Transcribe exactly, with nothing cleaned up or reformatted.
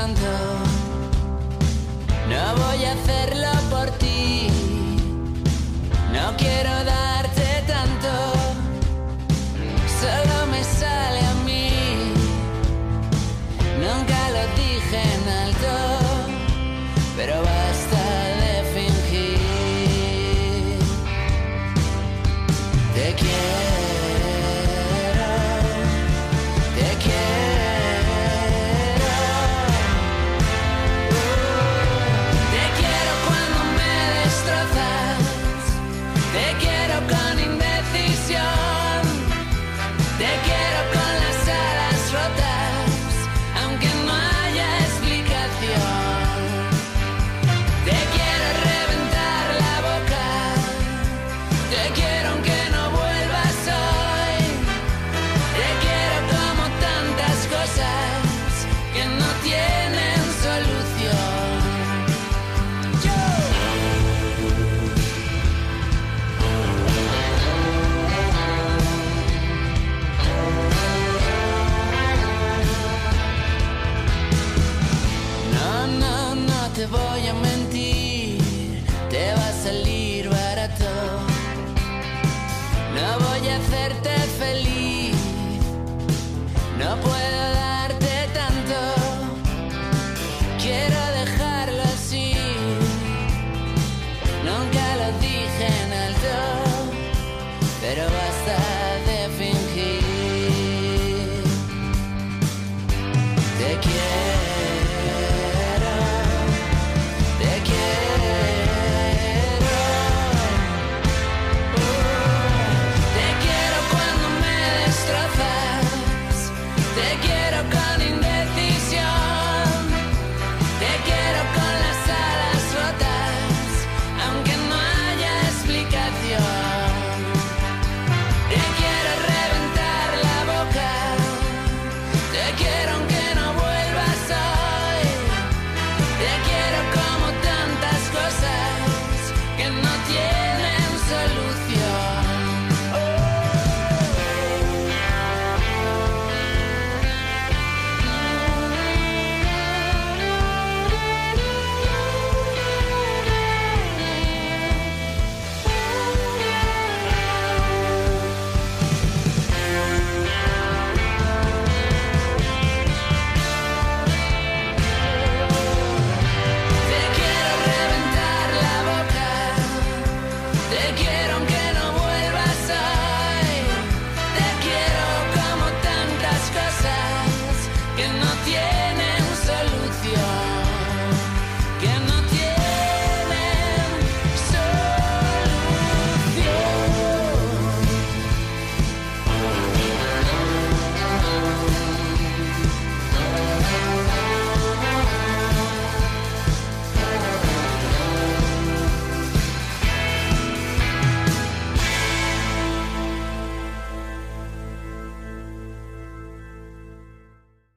tanto. No voy a hacerlo por ti. No quiero darte tanto. Solo me sale a mí. Nunca lo dije en alto, pero basta de fingir. Te quiero, te quiero. Te quiero cuando me destrozas. Te quiero con indecisión. Te quiero con las alas rotas, aunque no haya explicación. Te quiero reventar la boca. Te quiero aunque no vuelvas hoy. Te quiero como tantas cosas que no tienen solución. Yo. No, no, no te voy a mentir, te va a salir barato. No voy a hacerte feliz, no puedo darte tanto. Quiero dejarlo así, nunca lo dije en alto, pero basta